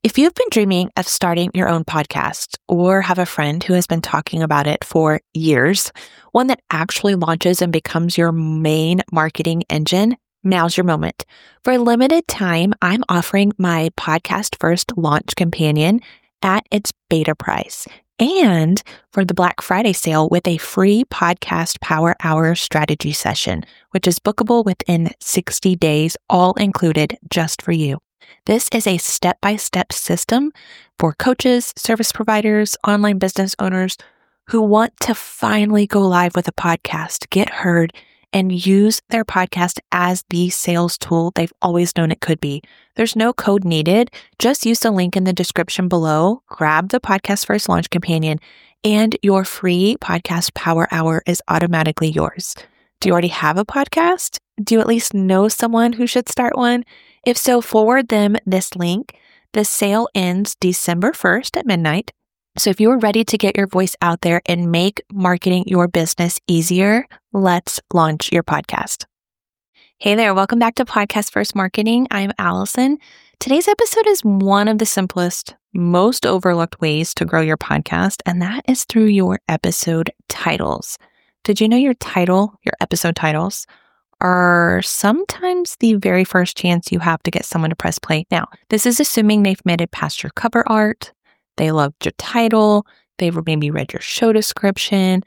If you've been dreaming of starting your own podcast or have a friend who has been talking about it for years, one that actually launches and becomes your main marketing engine, now's your moment. For a limited time, I'm offering my Podcast First Launch Companion at its beta price and for the Black Friday sale with a free Podcast Power Hour strategy session, which is bookable within 60 days, all included just for you. This is a step-by-step system for coaches, service providers, online business owners who want to finally go live with a podcast, get heard, and use their podcast as the sales tool they've always known it could be. There's no code needed. Just use the link in the description below, grab the Podcast First Launch Companion, and your free Podcast Power Hour is automatically yours. Do you already have a podcast? Do you at least know someone who should start one? If so, forward them this link. The sale ends December 1st at midnight. So if you are ready to get your voice out there and make marketing your business easier, let's launch your podcast. Hey there, welcome back to Podcast First Marketing. I'm Allison. Today's episode is one of the simplest, most overlooked ways to grow your podcast, and that is through your episode titles. Did you know your episode titles, are sometimes the very first chance you have to get someone to press play? Now, this is assuming they've made it past your cover art, they loved your title, they've maybe read your show description.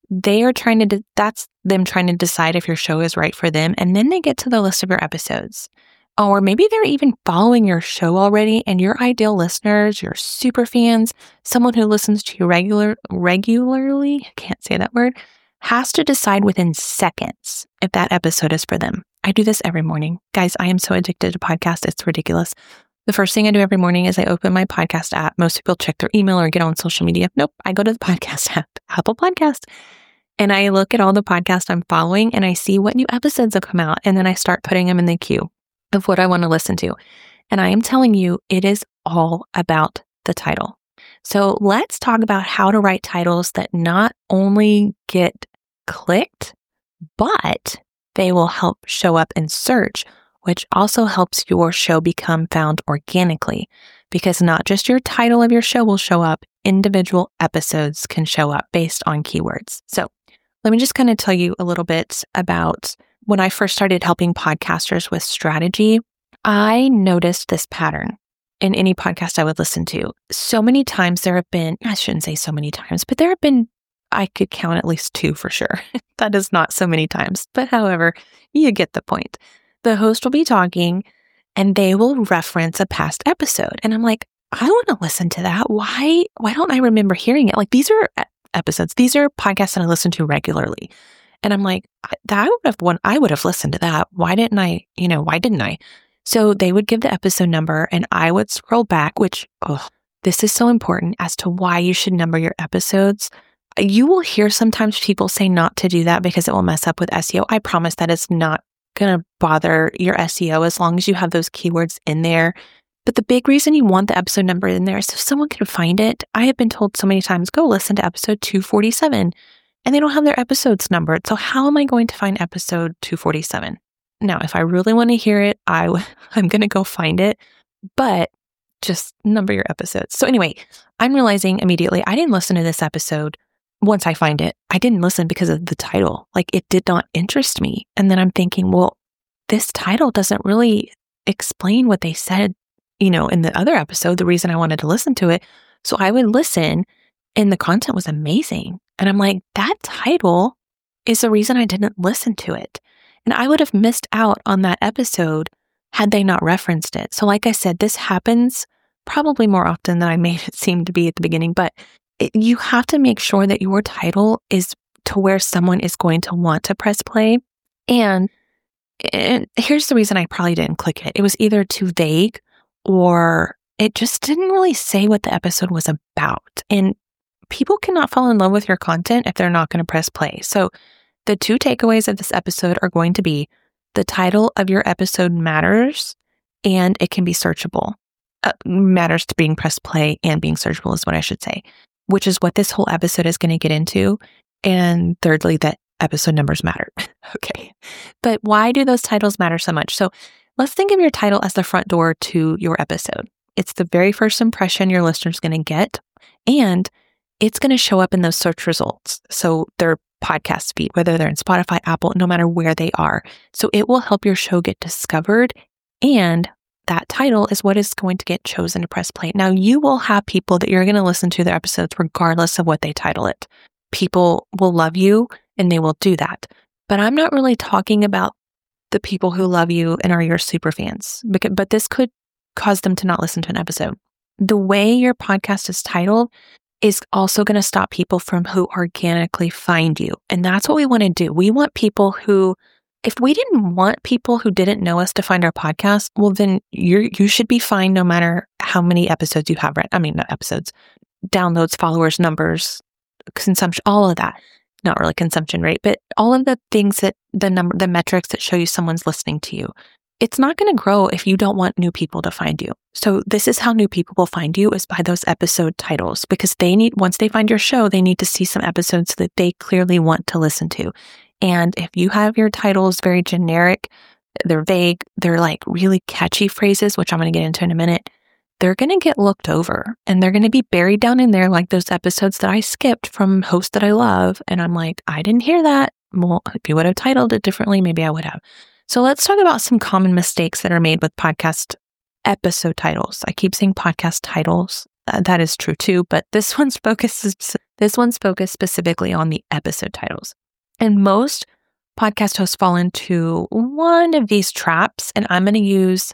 That's them trying to decide if your show is right for them, and then they get to the list of your episodes. Or maybe they're even following your show already, and your ideal listeners, your super fans, someone who listens to you regularly, I can't say that word, has to decide within seconds if that episode is for them. I do this every morning. Guys, I am so addicted to podcasts. It's ridiculous. The first thing I do every morning is I open my podcast app. Most people check their email or get on social media. Nope. I go to the podcast app, Apple Podcast, and I look at all the podcasts I'm following and I see what new episodes have come out. And then I start putting them in the queue of what I want to listen to. And I am telling you, it is all about the title. So let's talk about how to write titles that not only get clicked, but they will help show up in search, which also helps your show become found organically, because not just your title of your show will show up, individual episodes can show up based on keywords. So let me just kind of tell you a little bit about when I first started helping podcasters with strategy. I noticed this pattern in any podcast I would listen to. So many times there have been, I shouldn't say so many times, but there have been, I could count at least 2 for sure. That is not so many times, but however, you get the point. The host will be talking and they will reference a past episode. And I'm like, I want to listen to that. Why don't I remember hearing it? Like, these are episodes. These are podcasts that I listen to regularly. And I'm like, I would have listened to that. Why didn't I? So they would give the episode number and I would scroll back, which, this is so important as to why you should number your episodes. You will hear sometimes people say not to do that because it will mess up with SEO. I promise that is not going to bother your SEO as long as you have those keywords in there. But the big reason you want the episode number in there is so someone can find it. I have been told so many times, go listen to episode 247, and they don't have their episodes numbered. So how am I going to find episode 247? Now, if I really want to hear it, I'm going to go find it, but just number your episodes. So anyway, I'm realizing immediately I didn't listen to this episode. Once I find it, I didn't listen because of the title. Like, it did not interest me. And then I'm thinking, well, this title doesn't really explain what they said, in the other episode, the reason I wanted to listen to it. So I would listen and the content was amazing. And I'm like, that title is the reason I didn't listen to it. And I would have missed out on that episode had they not referenced it. So like I said, this happens probably more often than I made it seem to be at the beginning, but you have to make sure that your title is to where someone is going to want to press play. And here's the reason I probably didn't click it. It was either too vague or it just didn't really say what the episode was about. And people cannot fall in love with your content if they're not going to press play. So the 2 takeaways of this episode are going to be the title of your episode matters and it can be searchable. Matters to being press play and being searchable is what I should say, which is what this whole episode is going to get into. And thirdly, that episode numbers matter. Okay. But why do those titles matter so much? So let's think of your title as the front door to your episode. It's the very first impression your listener's going to get, and it's going to show up in those search results. So their podcast feed, whether they're in Spotify, Apple, no matter where they are. So it will help your show get discovered, and that title is what is going to get chosen to press play. Now, you will have people that you're going to listen to their episodes regardless of what they title it. People will love you and they will do that. But I'm not really talking about the people who love you and are your super fans, but this could cause them to not listen to an episode. The way your podcast is titled is also going to stop people from who organically find you. And that's what we want to do. We want people who, if we didn't want people who didn't know us to find our podcast, well, then you should be fine no matter how many episodes you have read. I mean, not episodes, downloads, followers, numbers, consumption, all of that. Not really consumption rate, but all of the things that the metrics that show you someone's listening to you. It's not going to grow if you don't want new people to find you. So this is how new people will find you, is by those episode titles, because once they find your show, they need to see some episodes that they clearly want to listen to. And if you have your titles very generic, they're vague, they're like really catchy phrases, which I'm going to get into in a minute, they're going to get looked over and they're going to be buried down in there like those episodes that I skipped from hosts that I love. And I'm like, I didn't hear that. Well, if you would have titled it differently, maybe I would have. So let's talk about some common mistakes that are made with podcast episode titles. I keep saying podcast titles. That is true too, but this one's focused specifically on the episode titles. And most podcast hosts fall into one of these traps, and I'm going to use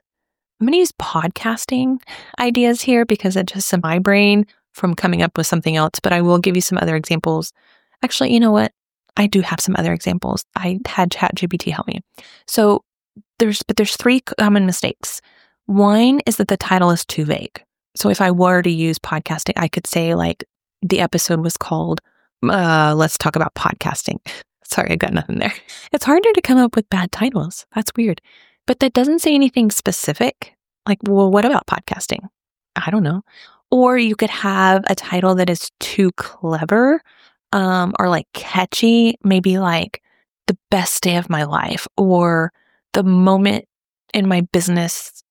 podcasting ideas here because it just in my brain from coming up with something else, but I will give you some other examples. Actually, you know what? I do have some other examples. I had ChatGPT help me. So there's three common mistakes. One is that the title is too vague. So if I were to use podcasting, I could say like the episode was called, let's talk about podcasting. Sorry, I got nothing there. It's harder to come up with bad titles. That's weird. But that doesn't say anything specific. Like, well, what about podcasting? I don't know. Or you could have a title that is too clever, or like catchy, maybe like the best day of my life, or the moment my business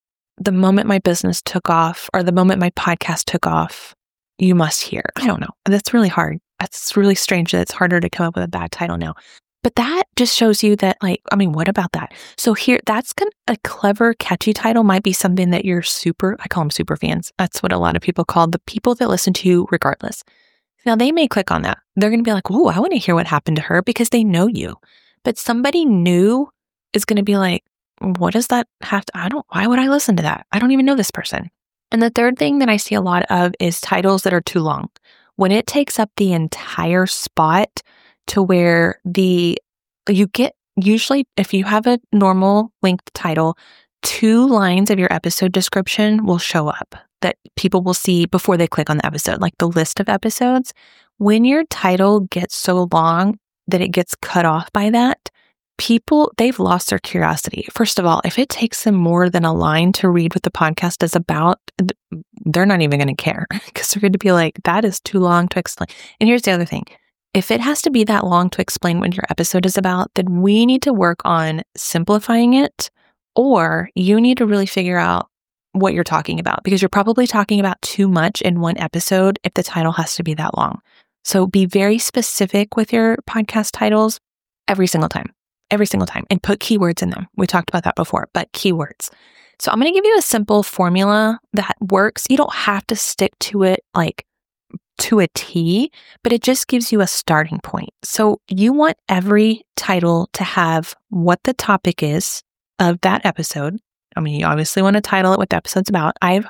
took off, or the moment my podcast took off, you must hear. I don't know. That's really hard. That's really strange that it's harder to come up with a bad title now. But that just shows you that, what about that? So here, a clever, catchy title might be something that I call them super fans. That's what a lot of people call the people that listen to you regardless. Now, they may click on that. They're going to be like, oh, I want to hear what happened to her, because they know you. But somebody new is going to be like, what does that have to, why would I listen to that? I don't even know this person. And the third thing that I see a lot of is titles that are too long. When it takes up the entire spot to where you get, usually if you have a normal length title, 2 lines of your episode description will show up that people will see before they click on the episode, like the list of episodes. When your title gets so long that it gets cut off by that, they've lost their curiosity. First of all, if it takes them more than a line to read what the podcast is about, they're not even going to care, because they're going to be like, that is too long to explain. And here's the other thing. If it has to be that long to explain what your episode is about, then we need to work on simplifying it, or you need to really figure out what you're talking about, because you're probably talking about too much in one episode if the title has to be that long. So be very specific with your podcast titles every single time, and put keywords in them. We talked about that before, but keywords. So I'm going to give you a simple formula that works. You don't have to stick to it like to a T, but it just gives you a starting point. So you want every title to have what the topic is of that episode. I mean, you obviously want to title it what the episode's about. There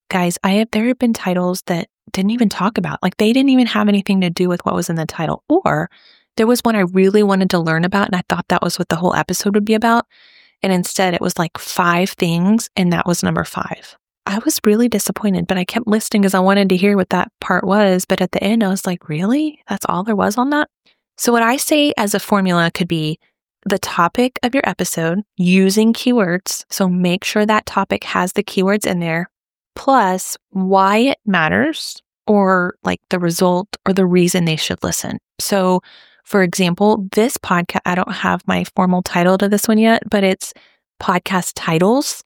have been titles that didn't even talk about, like they didn't even have anything to do with what was in the title. Or there was one I really wanted to learn about, and I thought that was what the whole episode would be about. And instead it was like 5 things, and that was number 5. I was really disappointed, but I kept listening because I wanted to hear what that part was. But at the end, I was like, really? That's all there was on that? So what I say as a formula could be the topic of your episode using keywords. So make sure that topic has the keywords in there, plus why it matters, or like the result or the reason they should listen. So for example, this podcast, I don't have my formal title to this one yet, but it's podcast titles.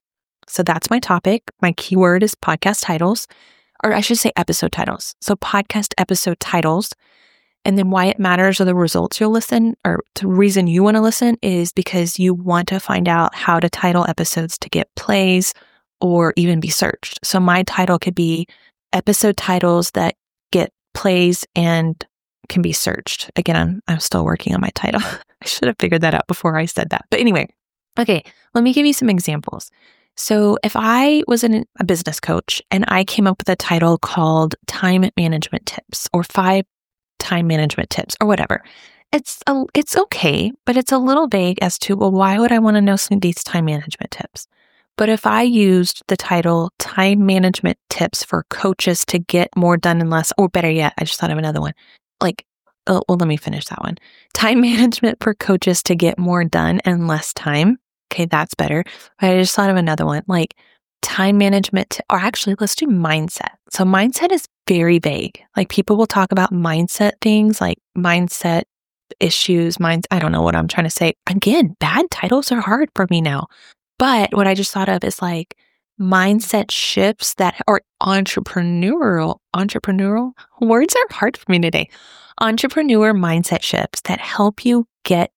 So that's my topic. My keyword is podcast titles, or I should say episode titles. So podcast episode titles. And then why it matters or the results you'll listen, or the reason you want to listen is because you want to find out how to title episodes to get plays or even be searched. So my title could be episode titles that get plays and can be searched. Again, I'm still working on my title. I should have figured that out before I said that. But anyway, okay, let me give you some examples. So if I was a business coach and I came up with a title called Time Management Tips or 5 Time Management Tips or whatever, it's okay, but it's a little vague as to, well, why would I want to know some of these time management tips? But if I used the title Time Management Tips for Coaches to Get More Done in Less, or better yet, I just thought of another one. Well, let me finish that one. Time Management for Coaches to Get More Done in Less Time. Okay, that's better. But I just thought of another one, like time management, or actually, let's do mindset. So mindset is very vague. Like people will talk about mindset things, like mindset issues, I don't know what I'm trying to say. Again, bad titles are hard for me now. But what I just thought of is like mindset shifts that are entrepreneurial. Words are hard for me today. Entrepreneur mindset shifts that help you get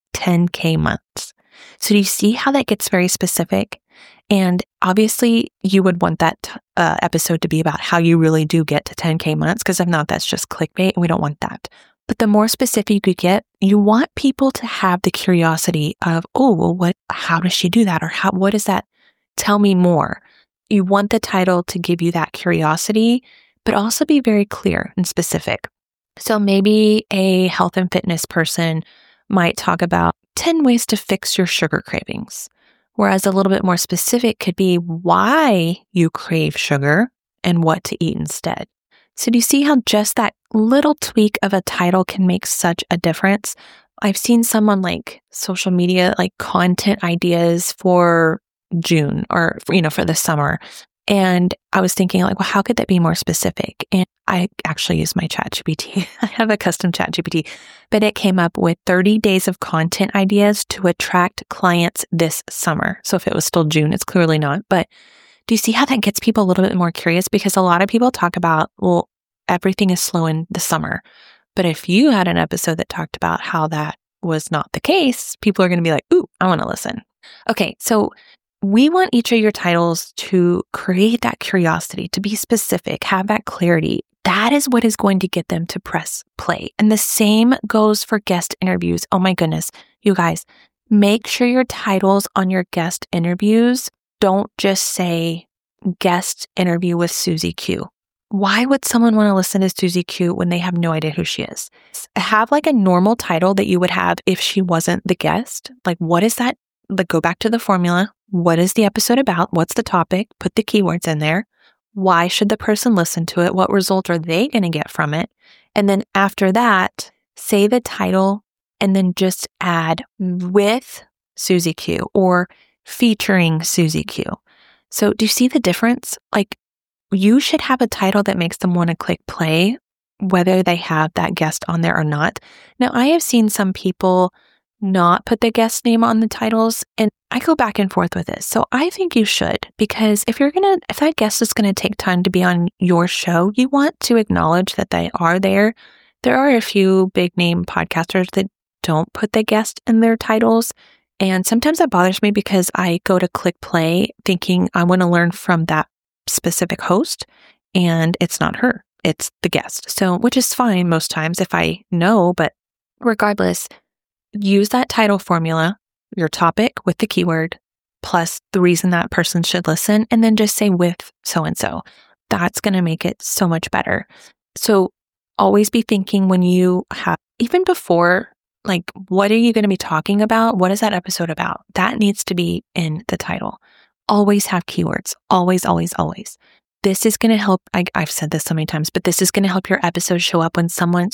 10K months. So do you see how that gets very specific? And obviously you would want that episode to be about how you really do get to 10K months, because if not, that's just clickbait and we don't want that. But the more specific you get, you want people to have the curiosity of, oh, well, how does she do that? Or what is that? Tell me more. You want the title to give you that curiosity, but also be very clear and specific. So maybe a health and fitness person might talk about 10 ways to fix your sugar cravings. Whereas a little bit more specific could be why you crave sugar and what to eat instead. So do you see how just that little tweak of a title can make such a difference? I've seen someone like social media, like content ideas for June or, for the summer. And I was thinking like, well, how could that be more specific? And I actually use my ChatGPT. I have a custom ChatGPT, but it came up with 30 days of content ideas to attract clients this summer. So if it was still June, it's clearly not. But do you see how that gets people a little bit more curious? Because a lot of people talk about, well, everything is slow in the summer. But if you had an episode that talked about how that was not the case, people are going to be like, ooh, I want to listen. Okay, so we want each of your titles to create that curiosity, to be specific, have that clarity. That is what is going to get them to press play. And the same goes for guest interviews. Oh my goodness, you guys, make sure your titles on your guest interviews don't just say guest interview with Susie Q. Why would someone want to listen to Susie Q when they have no idea who she is? Have like a normal title that you would have if she wasn't the guest. Like, what is that? Like, go back to the formula. What is the episode about? What's the topic? Put the keywords in there. Why should the person listen to it? What results are they going to get from it? And then after that, say the title and then just add with Susie Q or featuring Susie Q. So do you see the difference? Like, you should have a title that makes them want to click play, whether they have that guest on there or not. Now, I have seen some people not put the guest name on the titles, and I go back and forth with this. So I think you should, because if that guest is going to take time to be on your show, you want to acknowledge that they are there. There are a few big name podcasters that don't put the guest in their titles. And sometimes that bothers me because I go to click play thinking I want to learn from that specific host, and it's not her, it's the guest. So, which is fine most times if I know, but regardless, use that title formula, your topic with the keyword, plus the reason that person should listen, and then just say with so-and-so. That's going to make it so much better. So always be thinking when you have, even before, like, what are you going to be talking about? What is that episode about? That needs to be in the title. Always have keywords. Always, always, always. This is going to help. I've said this so many times, but this is going to help your episode show up when someone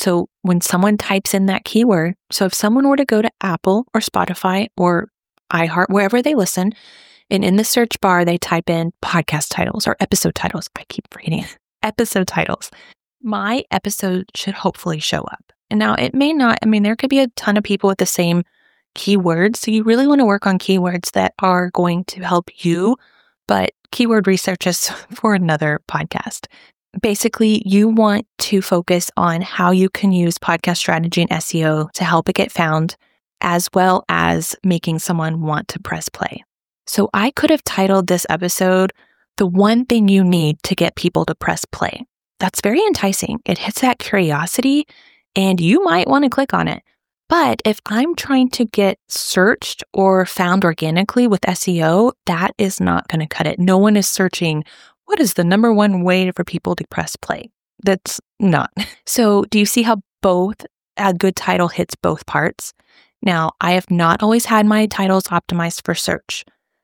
types in that keyword. So if someone were to go to Apple or Spotify or iHeart, wherever they listen, and in the search bar, they type in podcast titles or episode titles. I keep forgetting it. Episode titles. My episode should hopefully show up. And now it may not, there could be a ton of people with the same keywords. So you really want to work on keywords that are going to help you but keyword research is for another podcast. Basically, you want to focus on how you can use podcast strategy and SEO to help it get found, as well as making someone want to press play. So I could have titled this episode, "The One Thing You Need to Get People to Press Play." That's very enticing. It hits that curiosity and you might want to click on it. But if I'm trying to get searched or found organically with SEO, that is not going to cut it. No one is searching, what is the number one way for people to press play? That's not. So do you see how a good title hits both parts? Now, I have not always had my titles optimized for search,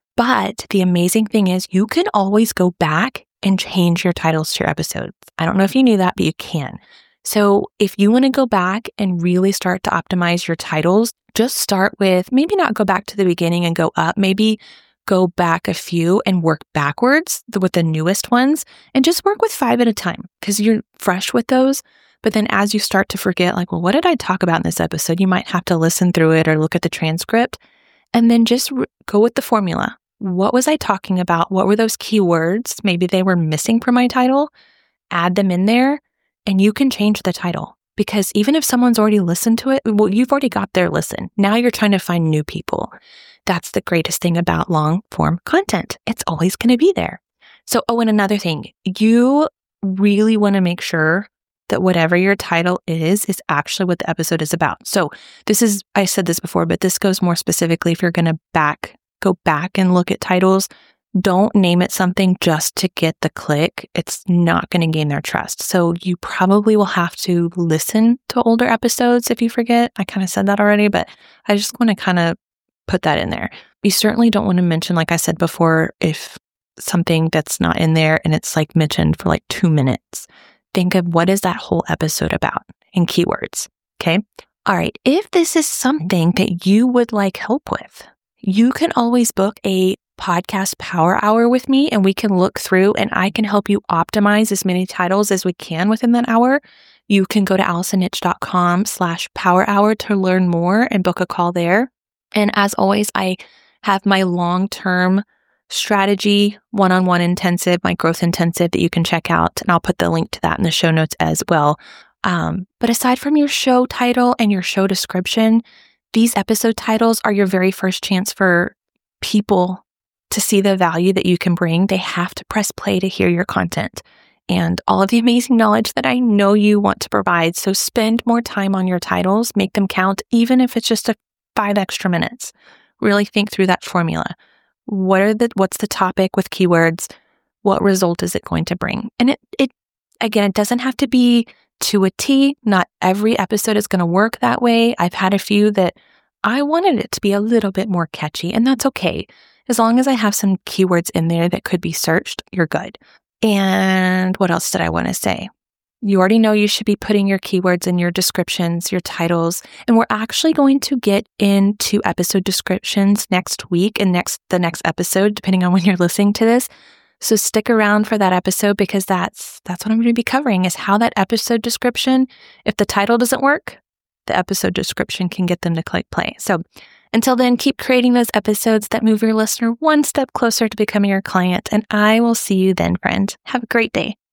but the amazing thing is you can always go back and change your titles to your episodes. I don't know if you knew that, but you can. So if you want to go back and really start to optimize your titles, just start with, maybe not go back to the beginning and go up, maybe go back a few and work backwards with the newest ones and just work with 5 at a time because you're fresh with those. But then as you start to forget, like, well, what did I talk about in this episode? You might have to listen through it or look at the transcript and then just go with the formula. What was I talking about? What were those keywords? Maybe they were missing from my title. Add them in there and you can change the title because even if someone's already listened to it, well, you've already got their listen. Now you're trying to find new people. That's the greatest thing about long form content. It's always going to be there. So, and another thing, you really want to make sure that whatever your title is actually what the episode is about. So I said this before, but this goes more specifically if you're going to go back and look at titles. Don't name it something just to get the click. It's not going to gain their trust. So you probably will have to listen to older episodes if you forget. I kind of said that already, but I just want to kind of put that in there. You certainly don't want to mention, like I said before, if something that's not in there and it's like mentioned for like 2 minutes. Think of what is that whole episode about in keywords. Okay. All right. If this is something that you would like help with, you can always book a podcast power hour with me and we can look through and I can help you optimize as many titles as we can within that hour. You can go to AllisonNitch.com/power hour to learn more and book a call there. And as always, I have my long-term strategy one-on-one intensive, my growth intensive that you can check out. And I'll put the link to that in the show notes as well. But aside from your show title and your show description, these episode titles are your very first chance for people to see the value that you can bring. They have to press play to hear your content and all of the amazing knowledge that I know you want to provide. So spend more time on your titles, make them count, even if it's just 5 extra minutes. Really think through that formula. What's the topic with keywords? What result is it going to bring? And it doesn't have to be to a T. Not every episode is going to work that way. I've had a few that I wanted it to be a little bit more catchy, and that's okay. As long as I have some keywords in there that could be searched, you're good. And what else did I want to say? You already know you should be putting your keywords in your descriptions, your titles, and we're actually going to get into episode descriptions next week and the next episode, depending on when you're listening to this. So stick around for that episode because that's what I'm going to be covering is how that episode description, if the title doesn't work, the episode description can get them to click play. So until then, keep creating those episodes that move your listener one step closer to becoming your client, and I will see you then, friend. Have a great day.